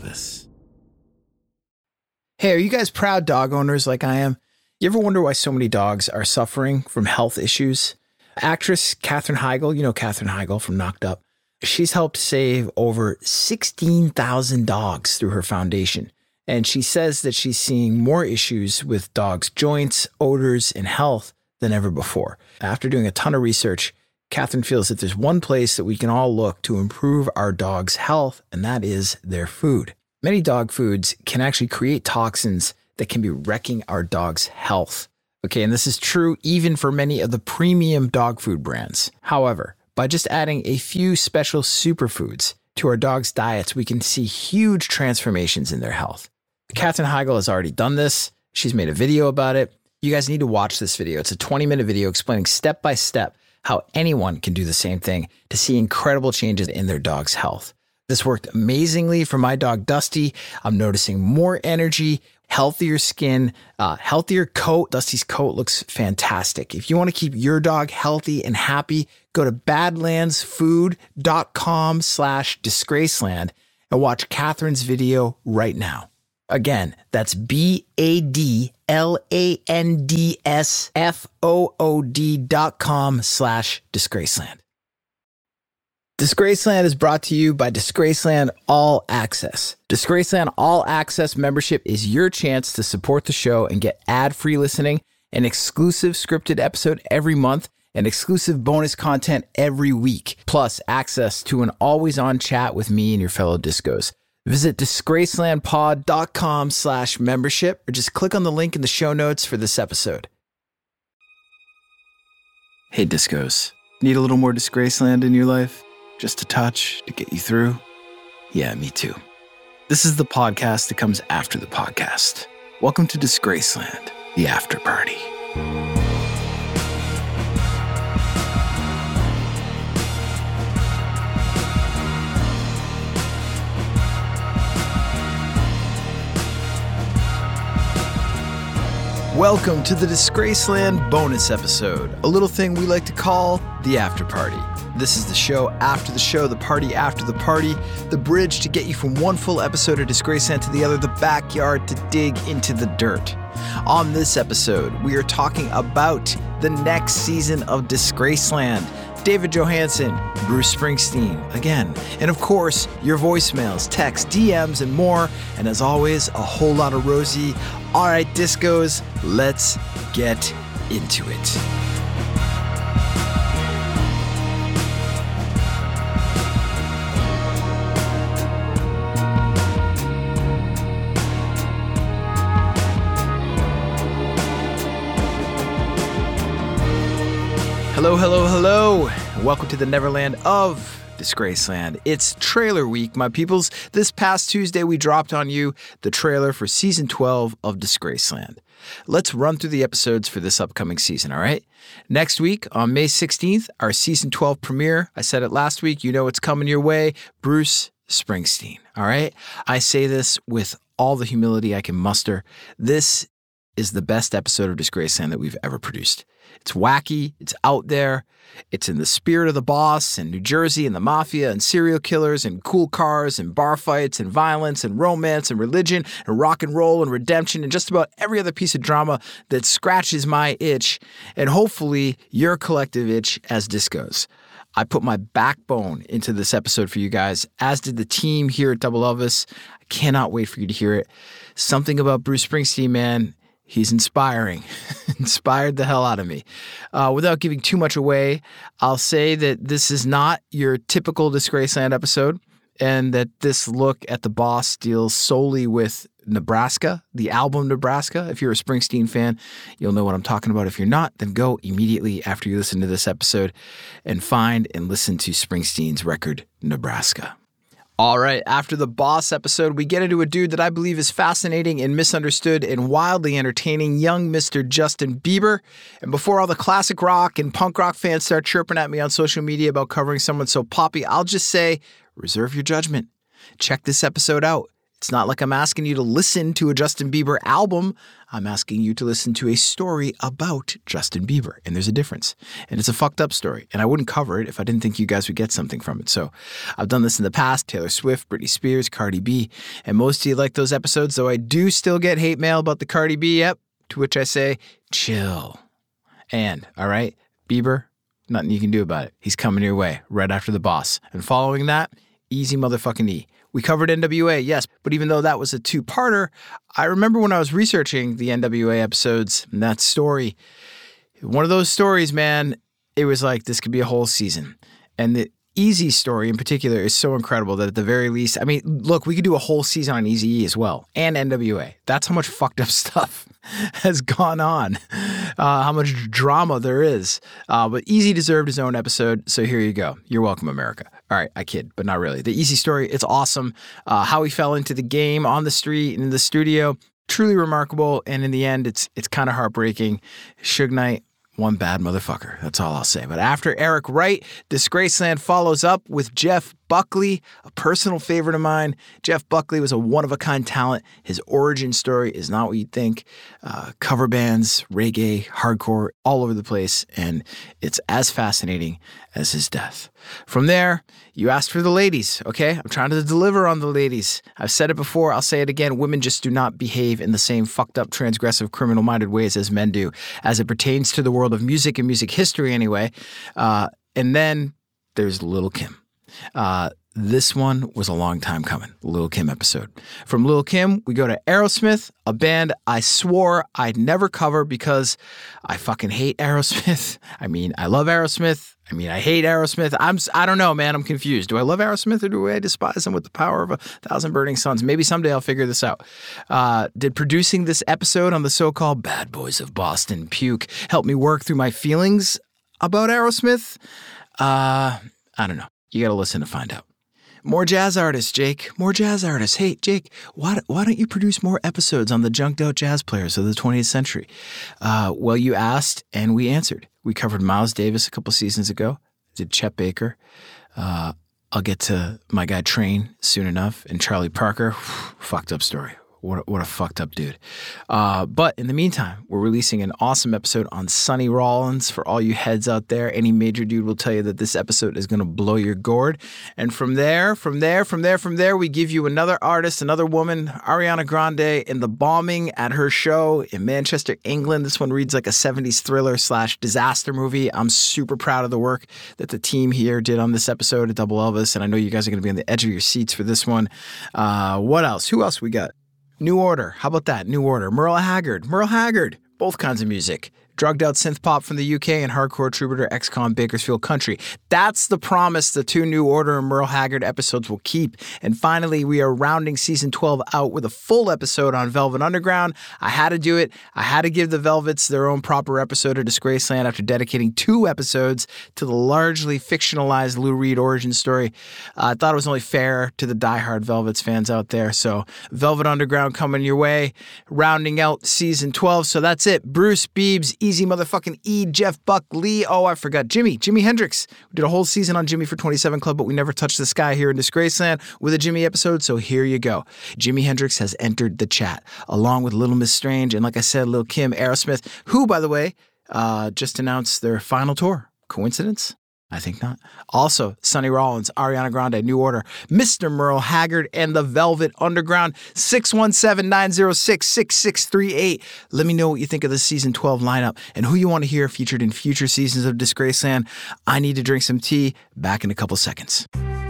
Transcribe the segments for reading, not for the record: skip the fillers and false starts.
Elvis. Hey, are you guys proud dog owners like I am? You ever wonder why so many dogs are suffering from health issues? Actress Katherine Heigl, you know Katherine Heigl from Knocked Up, she's helped save over 16,000 dogs through her foundation. And she says that she's seeing more issues with dogs' joints, odors, and health than ever before. After doing a ton of research, Katherine feels that there's one place that we can all look to improve our dog's health, and that is their food. Many dog foods can actually create toxins that can be wrecking our dog's health. Okay, and this is true even for many of the premium dog food brands. However, by just adding a few special superfoods to our dogs' diets, we can see huge transformations in their health. Katherine Heigl has already done this. She's made a video about it. You guys need to watch this video. It's a 20-minute video explaining step by step how anyone can do the same thing to see incredible changes in their dog's health. This worked amazingly for my dog, Dusty. I'm noticing more energy, healthier skin, healthier coat. Dusty's coat looks fantastic. If you want to keep your dog healthy and happy, go to badlandsfood.com/disgraceland and watch Katherine's video right now. Again, that's badlandsfood.com/disgraceland. Disgraceland is brought to you by Disgraceland All Access. Disgraceland All Access membership is your chance to support the show and get ad-free listening, an exclusive scripted episode every month, and exclusive bonus content every week, plus access to an always-on chat with me and your fellow discos. Visit disgracelandpod.com/membership or just click on the link in the show notes for this episode. Hey, discos. Need a little more Disgraceland in your life? Just a touch to get you through? Yeah, me too. This is the podcast that comes after the podcast. Welcome to Disgraceland, the after party. Welcome to the Disgraceland bonus episode, a little thing we like to call the after party. This is the show after the show, the party after the party, the bridge to get you from one full episode of Disgraceland to the other, the backyard to dig into the dirt. On this episode, we are talking about the next season of Disgraceland. David Johansen, Bruce Springsteen, again. And of course, your voicemails, texts, DMs, and more. And as always, a whole lot of Rosie. All right, discos, let's get into it. Hello, hello, hello. Welcome to the Neverland of Disgraceland. It's trailer week, my peoples. This past Tuesday, we dropped on you the trailer for season 12 of Disgraceland. Let's run through the episodes for this upcoming season, all right? Next week, on May 16th, our season 12 premiere. I said it last week. You know it's coming your way. Bruce Springsteen, all right? I say this with all the humility I can muster. This is the best episode of Disgraceland that we've ever produced. It's wacky, it's out there, it's in the spirit of the boss and New Jersey and the mafia and serial killers and cool cars and bar fights and violence and romance and religion and rock and roll and redemption and just about every other piece of drama that scratches my itch and hopefully your collective itch as discos. I put my backbone into this episode for you guys, as did the team here at Double Elvis. I cannot wait for you to hear it. Something about Bruce Springsteen, man. He's inspiring, inspired the hell out of me. Without giving too much away, I'll say that this is not your typical Disgraceland episode and that this look at the boss deals solely with Nebraska, the album Nebraska. If you're a Springsteen fan, you'll know what I'm talking about. If you're not, then go immediately after you listen to this episode and find and listen to Springsteen's record, Nebraska. All right, after the boss episode, we get into a dude that I believe is fascinating and misunderstood and wildly entertaining, young Mr. Justin Bieber. And before all the classic rock and punk rock fans start chirping at me on social media about covering someone so poppy, I'll just say, reserve your judgment. Check this episode out. It's not like I'm asking you to listen to a Justin Bieber album. I'm asking you to listen to a story about Justin Bieber. And there's a difference. And it's a fucked up story. And I wouldn't cover it if I didn't think you guys would get something from it. So I've done this in the past. Taylor Swift, Britney Spears, Cardi B. And most of you like those episodes, though I do still get hate mail about the Cardi B. Yep. To which I say, chill. And, all right, Bieber, nothing you can do about it. He's coming your way right after The Boss. And following that, easy motherfucking E. We covered NWA, yes, but even though that was a two-parter, I remember when I was researching the NWA episodes and that story, one of those stories, man, it was like this could be a whole season. And the Eazy story in particular is so incredible that at the very least, I mean, look, we could do a whole season on Eazy-E as well, and NWA. That's how much fucked up stuff has gone on, how much drama there is. But Eazy deserved his own episode, so here you go. You're welcome, America. All right, I kid, but not really. The Eazy story, it's awesome. How he fell into the game on the street and in the studio, truly remarkable. And in the end, it's kind of heartbreaking. Suge Knight, one bad motherfucker. That's all I'll say. But after Eric Wright, Disgraceland follows up with Jeff Buckley, a personal favorite of mine. Jeff Buckley was a one-of-a-kind talent. His origin story is not what you'd think. Cover bands, reggae, hardcore, all over the place, and it's as fascinating as his death. From there, you asked for the ladies, okay? I'm trying to deliver on the ladies. I've said it before, I'll say it again. Women just do not behave in the same fucked up, transgressive, criminal-minded ways as men do, as it pertains to the world of music and music history anyway. And then there's Lil' Kim. This one was a long time coming, Lil' Kim episode. From Lil' Kim, we go to Aerosmith, a band I swore I'd never cover because I fucking hate Aerosmith. I mean, I love Aerosmith. I mean, I hate Aerosmith. I don't know, man. I'm confused. Do I love Aerosmith or do I despise them with the power of 1,000 burning suns? Maybe someday I'll figure this out. Did producing this episode on the so-called Bad Boys of Boston Puke help me work through my feelings about Aerosmith? I don't know. You got to listen to find out. More jazz artists, Jake. More jazz artists. Hey, Jake, why don't you produce more episodes on the junked out jazz players of the 20th century? Well, you asked and we answered. We covered Miles Davis a couple seasons ago. Did Chet Baker. I'll get to my guy Train soon enough. And Charlie Parker, fucked up story. What a fucked up dude. But in the meantime, we're releasing an awesome episode on Sonny Rollins. For all you heads out there, any major dude will tell you that this episode is going to blow your gourd. And from there, we give you another artist, another woman, Ariana Grande, in the bombing at her show in Manchester, England. This one reads like a 70s thriller / disaster movie. I'm super proud of the work that the team here did on this episode of Double Elvis. And I know you guys are going to be on the edge of your seats for this one. What else? Who else we got? New Order. How about that? New Order. Merle Haggard. Both kinds of music. Drugged out synth pop from the UK and hardcore troubadour ex-con Bakersfield country. That's the promise the two New Order and Merle Haggard episodes will keep. And finally, we are rounding season 12 out with a full episode on Velvet Underground. I had to do it. I had to give the Velvets their own proper episode of Disgraceland after dedicating 2 episodes to the largely fictionalized Lou Reed origin story. I thought it was only fair to the diehard Velvets fans out there. So Velvet Underground coming your way, rounding out season 12. So that's it. Bruce Beebs, Easy motherfucking E, Jeff Buckley. Oh, I forgot. Jimi Hendrix. We did a whole season on Jimmy for 27 Club, but we never touched the sky here in Disgraceland with a Jimmy episode, so here you go. Jimi Hendrix has entered the chat, along with Little Miss Strange, and like I said, Lil' Kim, Aerosmith, who, by the way, just announced their final tour. Coincidence? I think not. Also, Sonny Rollins, Ariana Grande, New Order, Mr. Merle Haggard, and the Velvet Underground. 617-906-6638. Let me know what you think of the season 12 lineup and who you want to hear featured in future seasons of Disgraceland. I need to drink some tea. Back in a couple seconds.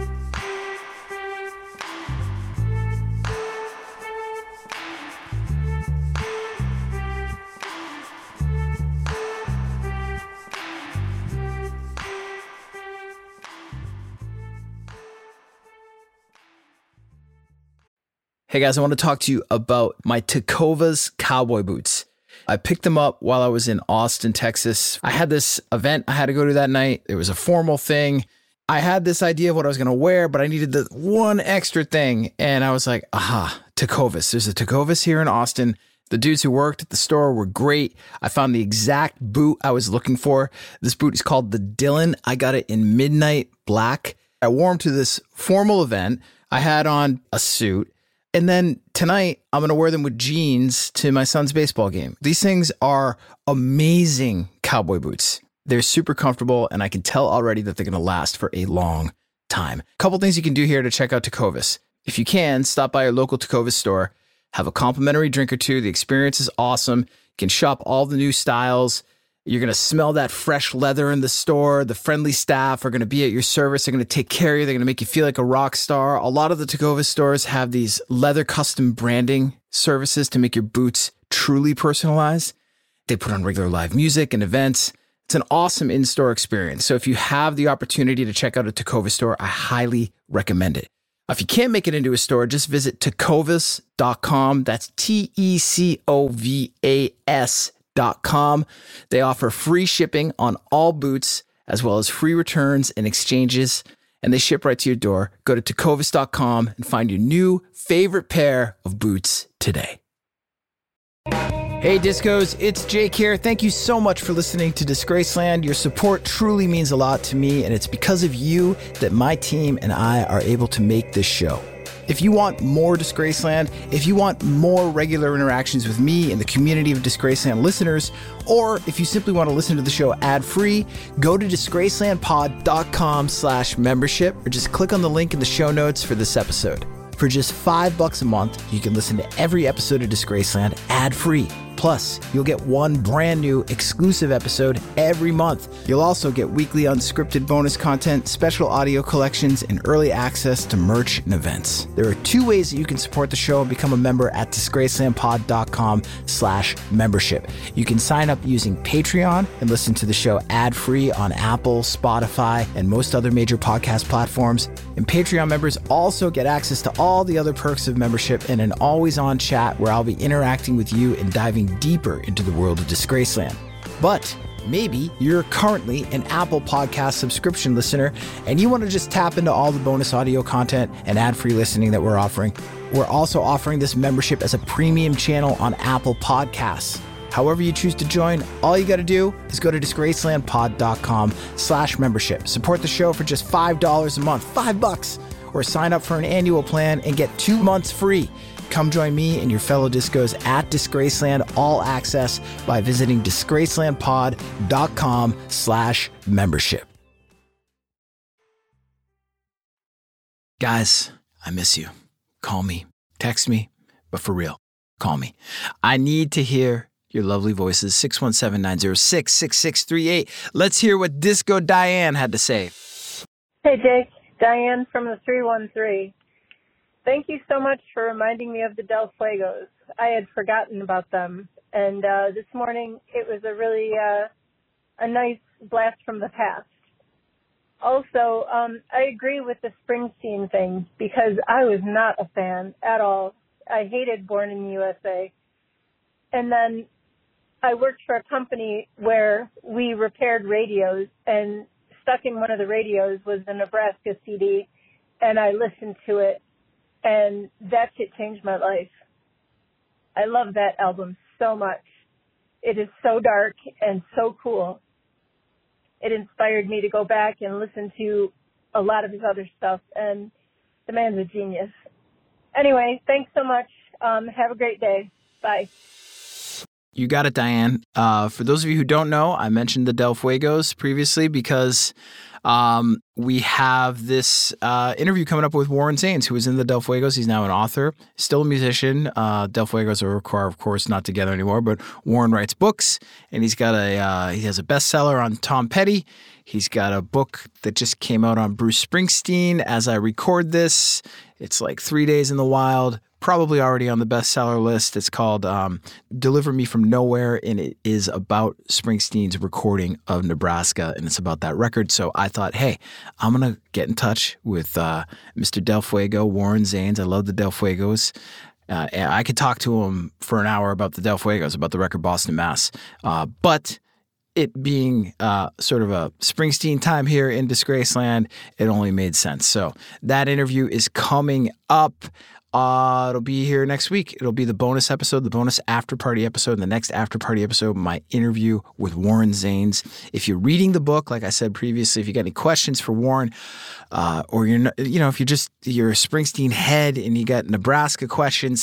Hey guys, I want to talk to you about my Tecovas cowboy boots. I picked them up while I was in Austin, Texas. I had this event I had to go to that night. It was a formal thing. I had this idea of what I was going to wear, but I needed the one extra thing. And I was like, aha, Tecovas. There's a Tecovas here in Austin. The dudes who worked at the store were great. I found the exact boot I was looking for. This boot is called the Dylan. I got it in midnight black. I wore them to this formal event. I had on a suit. And then tonight, I'm going to wear them with jeans to my son's baseball game. These things are amazing cowboy boots. They're super comfortable, and I can tell already that they're going to last for a long time. A couple things you can do here to check out Tecovas. If you can, stop by your local Tecovas store, have a complimentary drink or two. The experience is awesome. You can shop all the new styles. You're going to smell that fresh leather in the store. The friendly staff are going to be at your service. They're going to take care of you. They're going to make you feel like a rock star. A lot of the Tecovas stores have these leather custom branding services to make your boots truly personalized. They put on regular live music and events. It's an awesome in-store experience. So if you have the opportunity to check out a Tecovas store, I highly recommend it. If you can't make it into a store, just visit tecovas.com. That's TECOVAS.com. They offer free shipping on all boots, as well as free returns and exchanges, and they ship right to your door. Go to tecovas.com and find your new favorite pair of boots today. Hey Discos, it's Jake here. Thank you so much for listening to Disgraceland. Your support truly means a lot to me, and it's because of you that my team and I are able to make this show. If you want more Disgraceland, if you want more regular interactions with me and the community of Disgraceland listeners, or if you simply want to listen to the show ad-free, go to disgracelandpod.com/membership or just click on the link in the show notes for this episode. For just $5 a month, you can listen to every episode of Disgraceland ad-free. Plus, you'll get one brand new exclusive episode every month. You'll also get weekly unscripted bonus content, special audio collections, and early access to merch and events. There are two ways that you can support the show and become a member at disgracelandpod.com/membership. You can sign up using Patreon and listen to the show ad-free on Apple, Spotify, and most other major podcast platforms. And Patreon members also get access to all the other perks of membership and an always-on chat where I'll be interacting with you and diving deeper into the world of Disgraceland. But maybe you're currently an Apple Podcast subscription listener and you want to just tap into all the bonus audio content and ad-free listening that we're offering. We're also offering this membership as a premium channel on Apple Podcasts. However you choose to join, all you got to do is go to disgracelandpod.com/membership. Support the show for just $5 a month, $5, or sign up for an annual plan and get 2 months free. Come join me and your fellow discos at Disgraceland All Access by visiting disgracelandpod.com/membership. Guys, I miss you. Call me, text me, but for real, call me. I need to hear your lovely voices. 617-906-6638. Let's hear what Disco Diane had to say. Hey, Jake. Diane from the 313. Thank you so much for reminding me of the Del Fuegos. I had forgotten about them. And this morning, it was a really a nice blast from the past. Also, I agree with the Springsteen thing because I was not a fan at all. I hated Born in the USA. And then I worked for a company where we repaired radios, and stuck in one of the radios was the Nebraska CD, and I listened to it. And that shit changed my life. I love that album so much. It is so dark and so cool. It inspired me to go back and listen to a lot of his other stuff, and the man's a genius. Anyway, thanks so much. Have a great day. Bye. You got it, Diane. For those of you who don't know, I mentioned the Del Fuegos previously because we have this interview coming up with Warren Zanes, who was in the Del Fuegos. He's now an author, still a musician. Del Fuegos are, of course, not together anymore, but Warren writes books, and he has a bestseller on Tom Petty. He's got a book that just came out on Bruce Springsteen. As I record this, it's like 3 Days in the Wild, probably already on the bestseller list. It's called Deliver Me From Nowhere, and it is about Springsteen's recording of Nebraska, and it's about that record. So I thought, hey, I'm going to get in touch with Mr. Del Fuego, Warren Zanes. I love the Del Fuegos. And I could talk to him for an hour about the Del Fuegos, about the record Boston, Mass. But it being sort of a Springsteen time here in Disgraceland, it only made sense. So that interview is coming up. It'll be here next week. It'll be the bonus episode, the bonus after party episode, and the next after party episode, my interview with Warren Zanes. If you're reading the book, like I said previously, if you got any questions for Warren, or you're not, if you're a Springsteen head and you got Nebraska questions,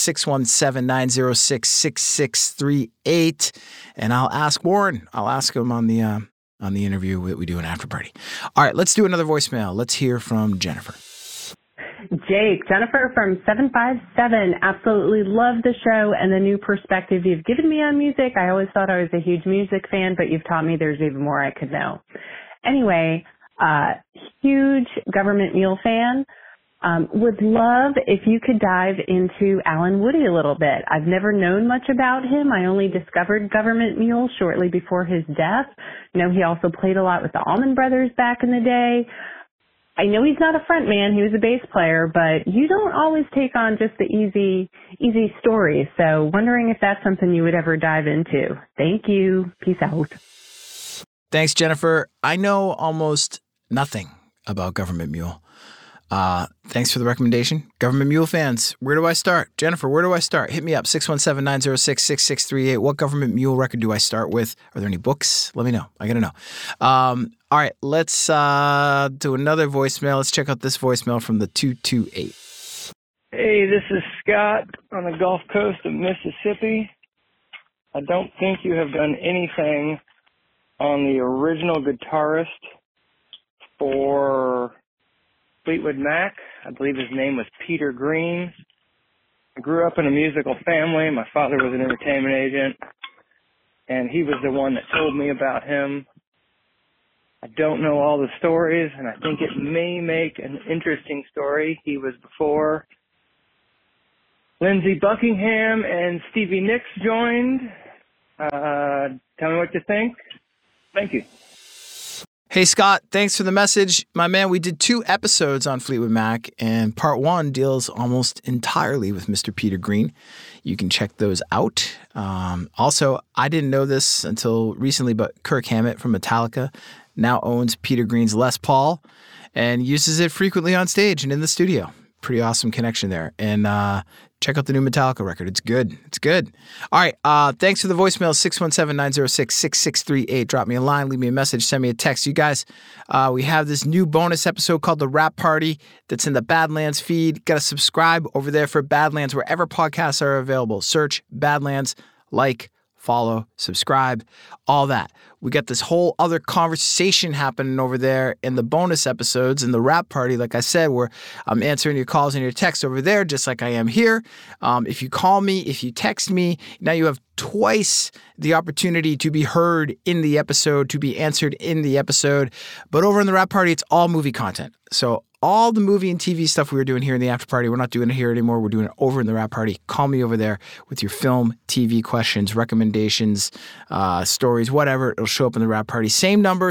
617-906-6638, and I'll ask Warren. I'll ask him on the interview we do an after party. All right, let's do another voicemail. Let's hear from Jennifer. Jennifer from 757. Absolutely love the show and the new perspective you've given me on music. I always thought I was a huge music fan, but you've taught me there's even more I could know. Anyway, huge Government Mule fan. Would love if you could dive into Alan Woody a little bit. I've never known much about him. I only discovered Government Mule shortly before his death. He also played a lot with the Allman Brothers back in the day. I know he's not a front man. He was a bass player, but you don't always take on just the easy stories. So wondering if that's something you would ever dive into. Thank you. Peace out. Thanks, Jennifer. I know almost nothing about Government Mule. Thanks for the recommendation. Government Mule fans, where do I start? Jennifer, where do I start? Hit me up, 617-906-6638. What Government Mule record do I start with? Are there any books? Let me know. I got to know. All right, let's do another voicemail. Let's check out this voicemail from the 228. Hey, this is Scott on the Gulf Coast of Mississippi. I don't think you have done anything on the original guitarist for Fleetwood Mac. I believe his name was Peter Green. I grew up in a musical family. My father was an entertainment agent, and he was the one that told me about him. I don't know all the stories, and I think it may make an interesting story. He was before Lindsey Buckingham and Stevie Nicks joined. Tell me what you think. Thank you. Hey, Scott, thanks for the message. My man, we did 2 episodes on Fleetwood Mac, and part 1 deals almost entirely with Mr. Peter Green. You can check those out. Also, I didn't know this until recently, but Kirk Hammett from Metallica now owns Peter Green's Les Paul and uses it frequently on stage and in the studio. Pretty awesome connection there. And check out the new Metallica record. It's good. It's good. All right. Thanks for the voicemail, 617-906-6638. Drop me a line, leave me a message, send me a text. You guys, we have this new bonus episode called The Rap Party that's in the Badlands feed. Got to subscribe over there for Badlands wherever podcasts are available. Search Badlands, like, follow, subscribe, all that. We got this whole other conversation happening over there in the bonus episodes in the Rap Party, like I said, where I'm answering your calls and your texts over there, just like I am here. If you call me, if you text me, now you have twice the opportunity to be heard in the episode, to be answered in the episode. But over in the Rap Party, it's all movie content. So all the movie and TV stuff we were doing here in the after party, we're not doing it here anymore. We're doing it over in the Rap Party. Call me over there with your film, TV questions, recommendations, stories, whatever. It'll show up in the Rap Party. Same number,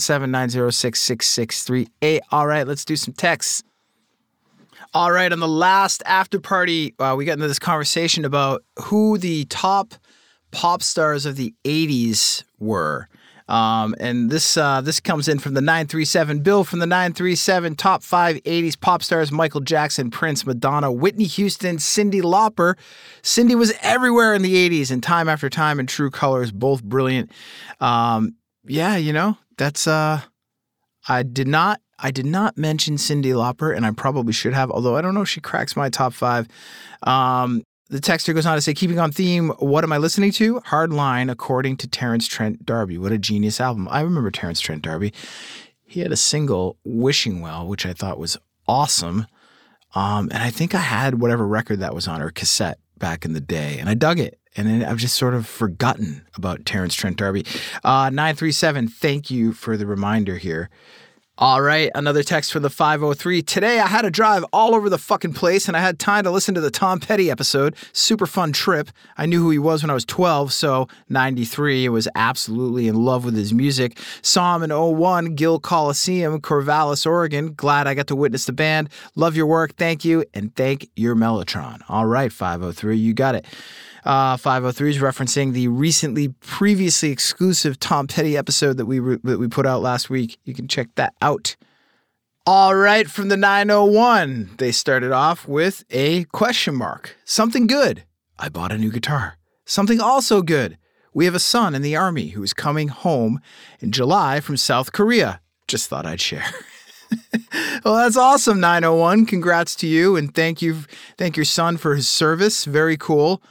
617-906-6638. All right, let's do some texts. All right, on the last after party, we got into this conversation about who the top pop stars of the 80s were. And this comes in from the 937. Bill from the 937. Top 5 80s pop stars: Michael Jackson, Prince, Madonna, Whitney Houston, Cyndi Lauper. Cyndi was everywhere in the 80s and Time After Time and True Colors, both brilliant. That's I did not mention Cyndi Lauper, and I probably should have, although I don't know if she cracks my top 5. The texter goes on to say, keeping on theme, what am I listening to? Hardline, according to Terrence Trent D'Arby. What a genius album. I remember Terrence Trent D'Arby. He had a single, Wishing Well, which I thought was awesome. And I think I had whatever record that was on, or cassette back in the day, and I dug it. And then I've just sort of forgotten about Terrence Trent D'Arby. 937, thank you for the reminder here. All right, another text from the 503. Today I had to drive all over the fucking place and I had time to listen to the Tom Petty episode. Super fun trip. I knew who he was when I was 12, so 93. I was absolutely in love with his music. Saw him in 01, Gill Coliseum, Corvallis, Oregon. Glad I got to witness the band. Love your work. Thank you. And thank your Mellotron. All right, 503, you got it. 503 is referencing the previously exclusive Tom Petty episode that we put out last week. You can check that out. All right, from the 901, they started off with a question mark. Something good. I bought a new guitar. Something also good. We have a son in the Army who is coming home in July from South Korea. Just thought I'd share. Well, that's awesome, 901. Congrats to you, and thank your son for his service. Very cool.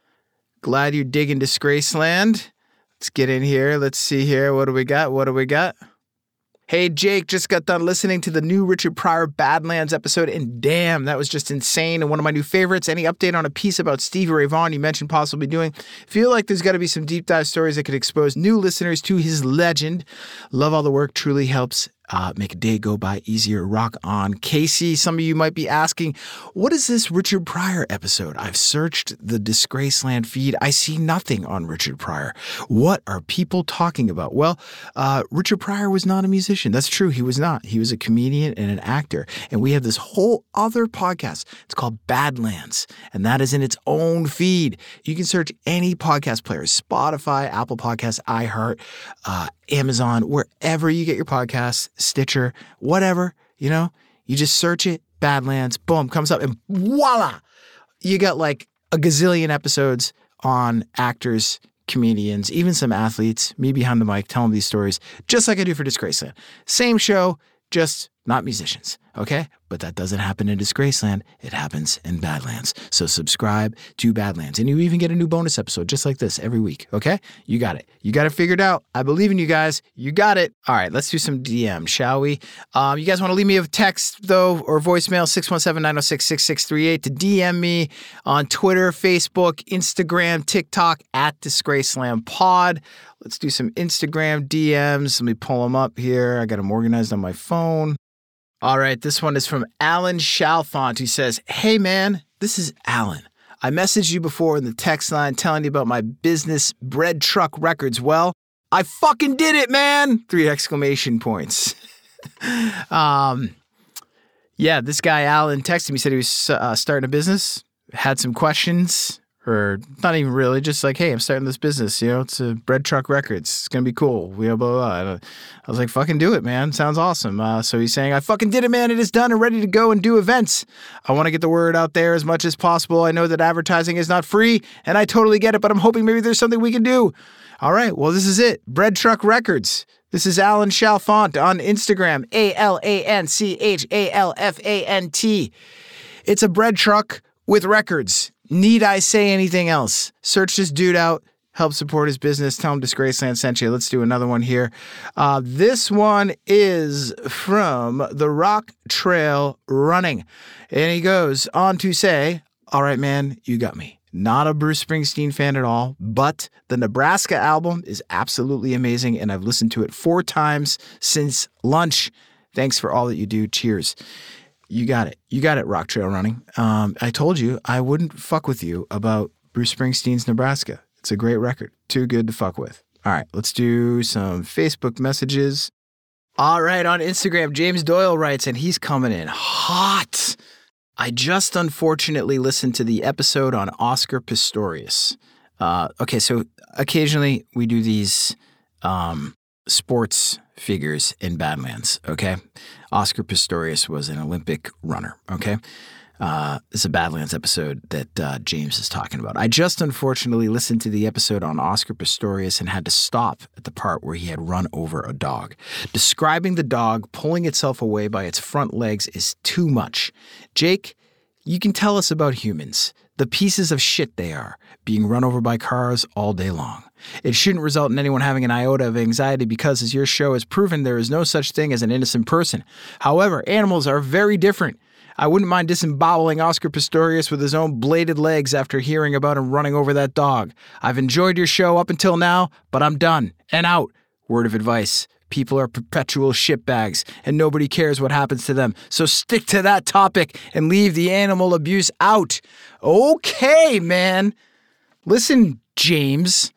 Glad you're digging Disgraceland. Let's get in here. Let's see here. What do we got? Hey, Jake, just got done listening to the new Richard Pryor Badlands episode, and damn, that was just insane and one of my new favorites. Any update on a piece about Stevie Ray Vaughan you mentioned possibly doing? Feel like there's got to be some deep dive stories that could expose new listeners to his legend. Love all the work. Truly helps make a day go by easier. Rock on. Casey, some of you might be asking, what is this Richard Pryor episode? I've searched the Disgraceland feed. I see nothing on Richard Pryor. What are people talking about? Well, Richard Pryor was not a musician. That's true. He was not. He was a comedian and an actor. And we have this whole other podcast. It's called Badlands. And that is in its own feed. You can search any podcast player, Spotify, Apple Podcasts, iHeart, Amazon, wherever you get your podcasts, Stitcher, whatever, you just search it, Badlands, boom, comes up, and voila, you got like a gazillion episodes on actors, comedians, even some athletes, me behind the mic, telling these stories, just like I do for Disgraceland. Same show, just not musicians, okay? But that doesn't happen in Disgraceland. It happens in Badlands. So subscribe to Badlands. And you even get a new bonus episode just like this every week, okay? You got it. You got it figured out. I believe in you guys. You got it. All right, let's do some DM, shall we? You guys want to leave me a text, though, or voicemail, 617-906-6638 to DM me on Twitter, Facebook, Instagram, TikTok, at Disgraceland Pod. Let's do some Instagram DMs. Let me pull them up here. I got them organized on my phone. All right, this one is from Alan Chalfont, who says, hey, man, this is Alan. I messaged you before in the text line telling you about my business, Bread Truck Records. Well, I fucking did it, man! 3 exclamation points. Yeah, this guy, Alan, texted me, said he was starting a business, had some questions. Or not even really, just like, hey, I'm starting this business, it's a Bread Truck Records. It's going to be cool. Blah, blah, blah. And I was like, fucking do it, man. Sounds awesome. So he's saying, I fucking did it, man. It is done and ready to go and do events. I want to get the word out there as much as possible. I know that advertising is not free, and I totally get it, but I'm hoping maybe there's something we can do. All right, well, this is it. Bread Truck Records. This is Alan Chalfont on Instagram, ALANCHALFANT. It's a bread truck with records. Need I say anything else? Search this dude out. Help support his business. Tell him Disgraceland sent you. Let's do another one here. This one is from The Rock Trail Running. And he goes on to say, all right, man, you got me. Not a Bruce Springsteen fan at all, but the Nebraska album is absolutely amazing, and I've listened to it 4 times since lunch. Thanks for all that you do. Cheers. You got it. You got it, Rock Trail Running. I told you I wouldn't fuck with you about Bruce Springsteen's Nebraska. It's a great record. Too good to fuck with. All right, let's do some Facebook messages. All right, on Instagram, James Doyle writes, and he's coming in hot. I just unfortunately listened to the episode on Oscar Pistorius. Okay, so occasionally we do these sports figures in Badlands, okay? Oscar Pistorius was an Olympic runner, okay? It's a Badlands episode that James is talking about. I just unfortunately listened to the episode on Oscar Pistorius and had to stop at the part where he had run over a dog. Describing the dog pulling itself away by its front legs is too much. Jake, you can tell us about humans, the pieces of shit they are, being run over by cars all day long. It shouldn't result in anyone having an iota of anxiety because, as your show has proven, there is no such thing as an innocent person. However, animals are very different. I wouldn't mind disemboweling Oscar Pistorius with his own bladed legs after hearing about him running over that dog. I've enjoyed your show up until now, but I'm done and out. Word of advice. People are perpetual shitbags, and nobody cares what happens to them. So stick to that topic and leave the animal abuse out. Okay, man. Listen, James.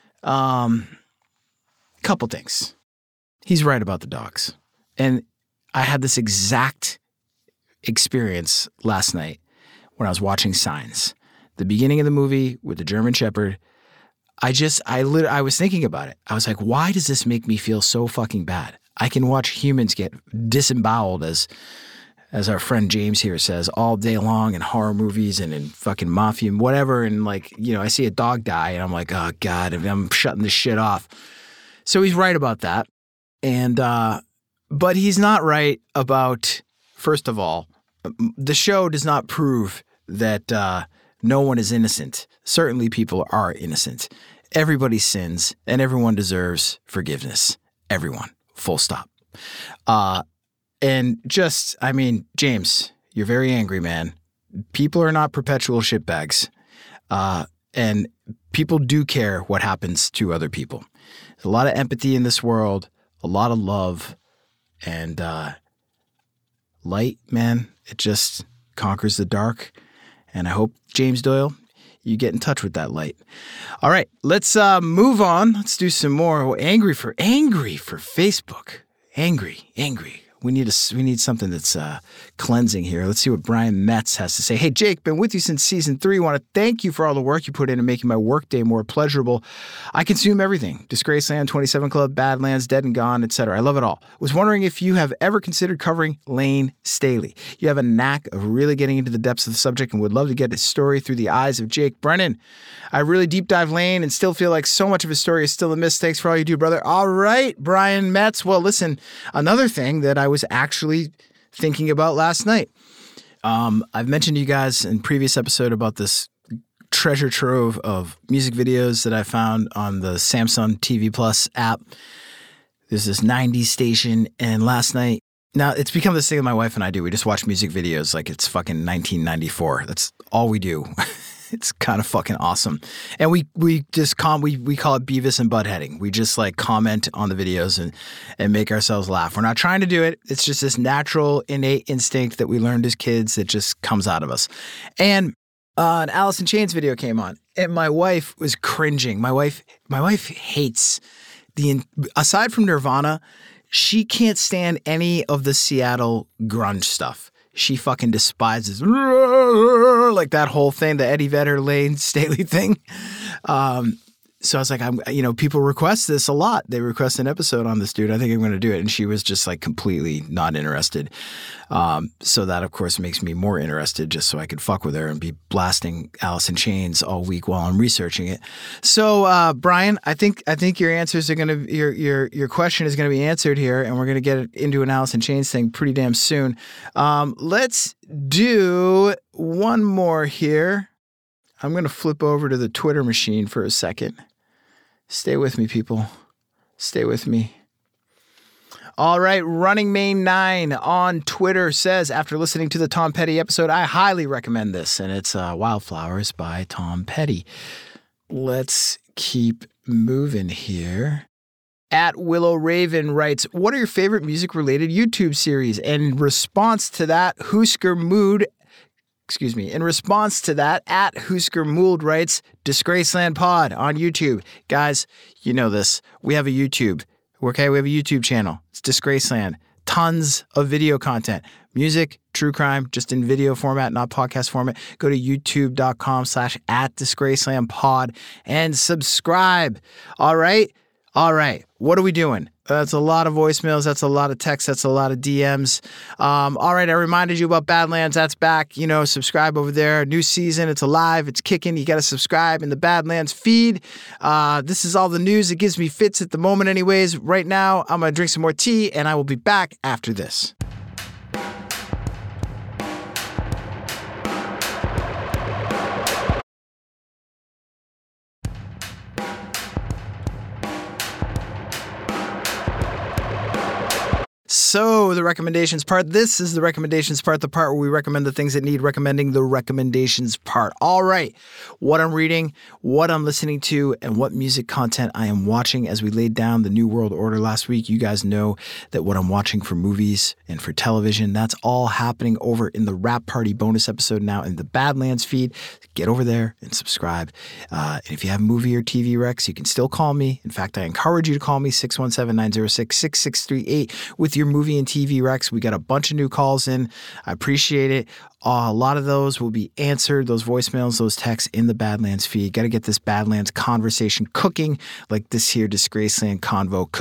Couple things. He's right about the dogs. And I had this exact experience last night when I was watching Signs. The beginning of the movie with the German Shepherd. I was thinking about it. I was like, why does this make me feel so fucking bad? I can watch humans get disemboweled, as our friend James here says, all day long in horror movies and in fucking mafia and whatever. And like, I see a dog die and I'm like, oh God, I'm shutting this shit off. So he's right about that. And, but he's not right about, first of all, the show does not prove that no one is innocent. Certainly people are innocent. Everybody sins and everyone deserves forgiveness. Everyone. Full stop. And just, James, you're very angry, man. People are not perpetual shitbags. And people do care what happens to other people. There's a lot of empathy in this world, a lot of love, and light, man. It just conquers the dark. And I hope, James Doyle, you get in touch with that light. All right, let's move on. Let's do some more. Angry for Facebook. Angry. We need something that's cleansing here. Let's see what Brian Metz has to say. Hey, Jake, been with you since season 3. Want to thank you for all the work you put into making my workday more pleasurable. I consume everything. Disgraceland, 27 Club, Badlands, Dead and Gone, etc. I love it all. Was wondering if you have ever considered covering Lane Staley. You have a knack of really getting into the depths of the subject and would love to get his story through the eyes of Jake Brennan. I really deep dive Lane and still feel like so much of his story is still a miss. Thanks for all you do, brother. All right, Brian Metz. Well, listen, another thing that I was actually thinking about last night. I've mentioned to you guys in previous episode about this treasure trove of music videos that I found on the Samsung TV Plus app. There's this 90s station, and last night, now it's become this thing that my wife and I do. We just watch music videos like it's fucking 1994. That's all we do. It's kind of fucking awesome. And we just we call it Beavis and Buttheading. We just like comment on the videos and make ourselves laugh. We're not trying to do it. It's just this natural, innate instinct that we learned as kids that just comes out of us. And an Alice in Chains video came on, and my wife was cringing. My wife hates aside from Nirvana, she can't stand any of the Seattle grunge stuff. She fucking despises like that whole thing, the Eddie Vedder, Lane Staley thing. So I was like, people request this a lot. They request an episode on this dude. I think I'm going to do it. And she was just like completely not interested. So that, of course, makes me more interested just so I could fuck with her and be blasting Alice in Chains all week while I'm researching it. So, Brian, I think your answers are going to, your question is going to be answered here, and we're going to get into an Alice in Chains thing pretty damn soon. Let's do one more here. I'm going to flip over to the Twitter machine for a second. Stay with me, people. Stay with me. All right, Running Main 9 on Twitter says, after listening to the Tom Petty episode, I highly recommend this. And it's Wildflowers by Tom Petty. Let's keep moving here. At Willow Raven writes, what are your favorite music-related YouTube series? And in response to that, in response to that, at Husker Mould writes, Disgraceland Pod on YouTube. Guys, you know this. We have a YouTube. Okay, we have a YouTube channel. It's Disgraceland. Tons of video content. Music, true crime, just in video format, not podcast format. Go to youtube.com/@DisgracelandPod and subscribe. All right? What are we doing? That's a lot of voicemails. That's a lot of texts. That's a lot of DMs. All right, I reminded you about Badlands. That's back. Subscribe over there. New season. It's alive. It's kicking. You got to subscribe in the Badlands feed. This is all the news. It gives me fits at the moment anyways. Right now, I'm going to drink some more tea, and I will be back after this. So the recommendations part. This is the recommendations part, the part where we recommend the things that need recommending, the recommendations part. All right. What I'm reading, what I'm listening to, and what music content I am watching as we laid down the New World Order last week. You guys know that what I'm watching for movies and for television, that's all happening over in the Rap Party bonus episode now in the Badlands feed. Get over there and subscribe. And if you have movie or TV recs, you can still call me. In fact, I encourage you to call me 617-906-6638 with your movie and TV recs. We got a bunch of new calls in. I appreciate it. A lot of those will be answered, those voicemails, those texts in the Badlands feed. Got to get this Badlands conversation cooking like this here Disgraceland convo cooks.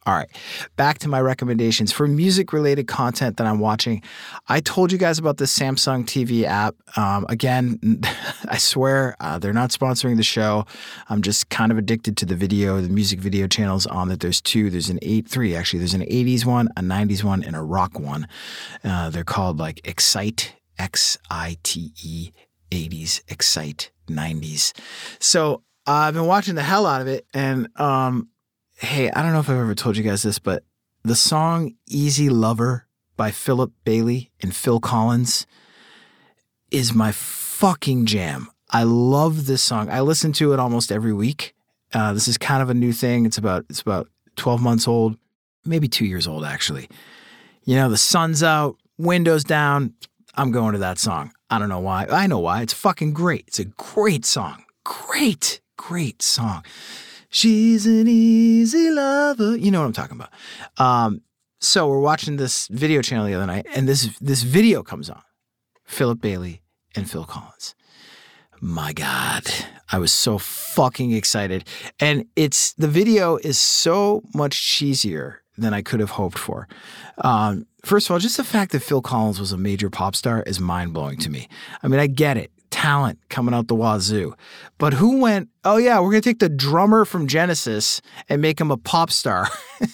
All right, back to my recommendations for music-related content that I'm watching. I told you guys about this Samsung TV app. Again, I swear they're not sponsoring the show. I'm just kind of addicted to the music video channels on that. There's two. There's three actually. There's an 80s one, a 90s one, and a rock one. They're called like Excite, X-I-T-E, 80s, Excite, 90s. So I've been watching the hell out of it, and hey, I don't know if I've ever told you guys this, but the song Easy Lover by Philip Bailey and Phil Collins is my fucking jam. I love this song. I listen to it almost every week. This is kind of a new thing. It's about 12 months old, maybe 2 years old, actually. You know, the sun's out, windows down. I'm going to that song. I don't know why. I know why. It's fucking great. It's a great song. Great song. She's an easy lover. You know what I'm talking about. So we're watching this video channel the other night, and this video comes on. Philip Bailey and Phil Collins. My God, I was so fucking excited. And the video is so much cheesier than I could have hoped for. First of all, just the fact that Phil Collins was a major pop star is mind-blowing to me. I mean, I get it. Talent coming out the wazoo. But who went, oh yeah, we're going to take the drummer from Genesis and make him a pop star.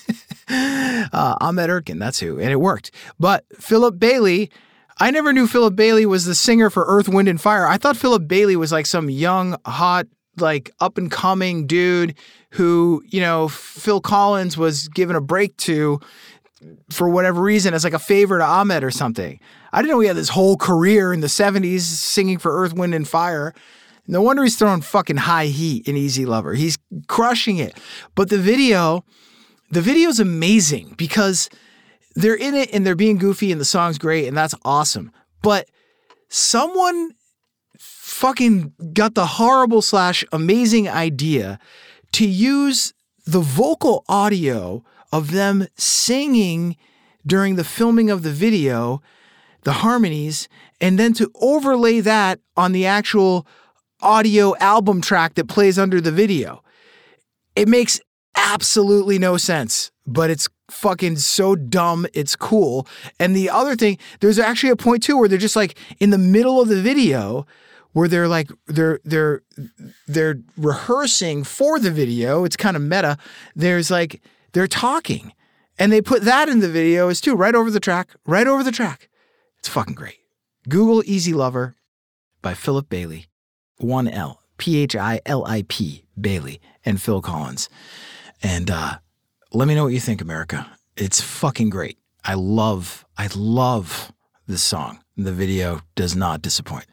Ahmet Erkin, that's who. And it worked. But Philip Bailey, I never knew Philip Bailey was the singer for Earth, Wind, and Fire. I thought Philip Bailey was like some young, hot, like up-and-coming dude who, you know, Phil Collins was given a break to for whatever reason as like a favor to Ahmet or something. I didn't know he had this whole career in the 70s singing for Earth, Wind, and Fire. No wonder he's throwing fucking high heat in Easy Lover. He's crushing it. But the video's amazing because they're in it and they're being goofy and the song's great and that's awesome. But someone fucking got the horrible / amazing idea to use the vocal audio of them singing during the filming of the video, the harmonies, and then to overlay that on the actual audio album track that plays under the video. It makes absolutely no sense, but it's fucking so dumb, it's cool. And the other thing, there's actually a point too where they're just like in the middle of the video where they're like they're rehearsing for the video. It's kind of meta. There's like they're talking. And they put that in the video as too, right over the track. It's fucking great. Google Easy Lover by Philip Bailey, 1L, Philip, Bailey, and Phil Collins. And let me know what you think, America. It's fucking great. I love this song. The video does not disappoint.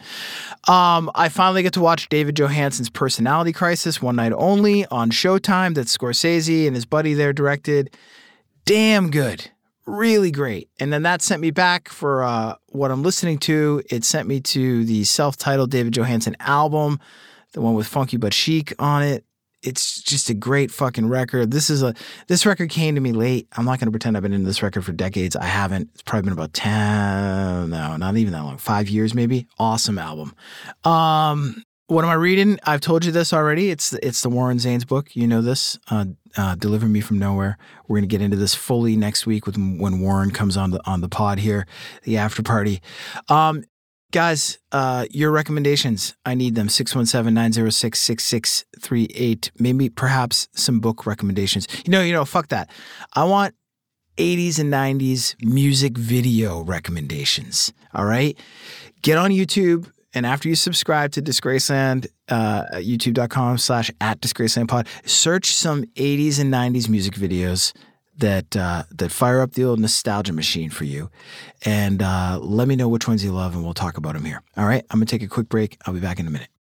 I finally get to watch David Johansen's Personality Crisis one night only on Showtime that Scorsese and his buddy there directed. Damn good. Really great. And then that sent me back for what I'm listening to. It sent me to the self-titled David Johansen album, the one with Funky But Chic on it. It's just a great fucking record. This record came to me late. I'm not going to pretend I've been into this record for decades. I haven't. It's probably been about 10, no, not even that long, 5 years maybe. Awesome album. What am I reading? I've told you this already. It's the Warren Zanes book. You know this. Deliver Me From Nowhere. We're going to get into this fully next week when Warren comes on the pod here, the after party. Guys, your recommendations, I need them. 617-906-6638. Maybe perhaps some book recommendations. You know, fuck that. I want 80s and 90s music video recommendations. All right? Get on YouTube. And after you subscribe to Disgraceland, youtube.com/@DisgracelandPod, search some 80s and 90s music videos that fire up the old nostalgia machine for you. And let me know which ones you love, and we'll talk about them here. All right? I'm going to take a quick break. I'll be back in a minute.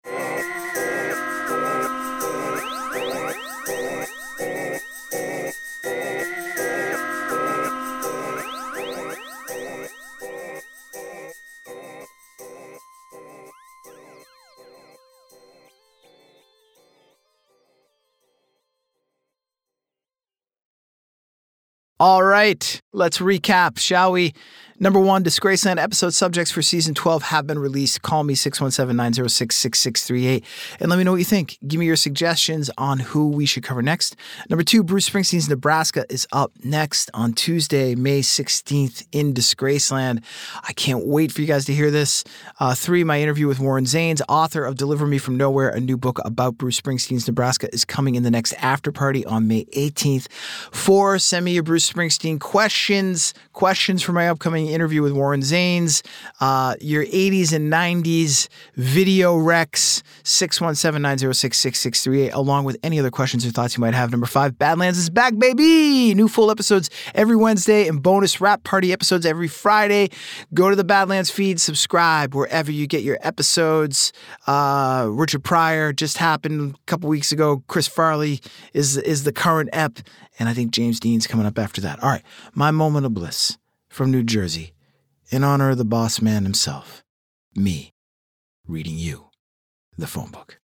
All right, let's recap, shall we? Number 1, Disgraceland episode subjects for season 12 have been released. Call me 617-906-6638 and let me know what you think. Give me your suggestions on who we should cover next. Number 2, Bruce Springsteen's Nebraska is up next on Tuesday, May 16th in Disgraceland. I can't wait for you guys to hear this. 3, my interview with Warren Zanes, author of Deliver Me From Nowhere, a new book about Bruce Springsteen's Nebraska, is coming in the next after party on May 18th. 4, send me your Bruce Springsteen questions for my upcoming interview with Warren Zanes, your 80s and 90s video recs, 617-906-6638, along with any other questions or thoughts you might have. Number 5, Badlands is back, baby! New full episodes every Wednesday and bonus rap party episodes every Friday. Go to the Badlands feed, subscribe wherever you get your episodes. Richard Pryor just happened a couple weeks ago. Chris Farley is the current ep, and I think James Dean's coming up after that. All right, my moment of bliss from New Jersey, in honor of the boss man himself, me, reading you the phone book.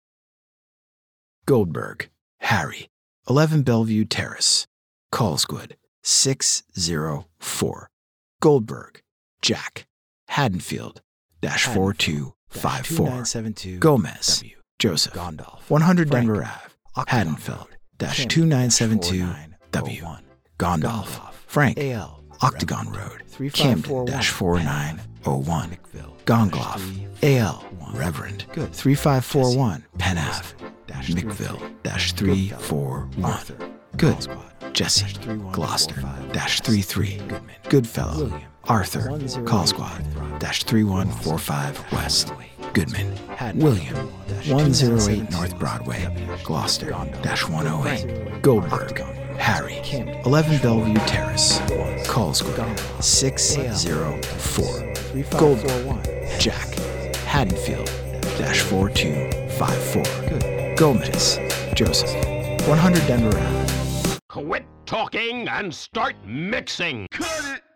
Goldberg, Harry, 11 Bellevue Terrace, Coleswood, 604. Goldberg, Jack, Haddonfield, -4254. Gomez, Joseph, Gondolf, 100 Denver Ave, Haddonfield, -2972W. Gondolf, Frank, Octagon Road, Camden, -4901. Gongloff, AL, Reverend, 3541, Penn Ave, McVille, -341. Good, Jesse, Gloucester, -33, Goodfellow, Arthur, Call Squad, -3145 West, Goodman, William, 108 North Broadway, Gloucester, -108, Goldberg, Harry, 11 Bellevue Terrace, Call Squad, 604, Goldberg, Jack, Haddonfield, -4254, Gomez, Joseph, 100 Denver Ave. Quit talking and start mixing. Cut it!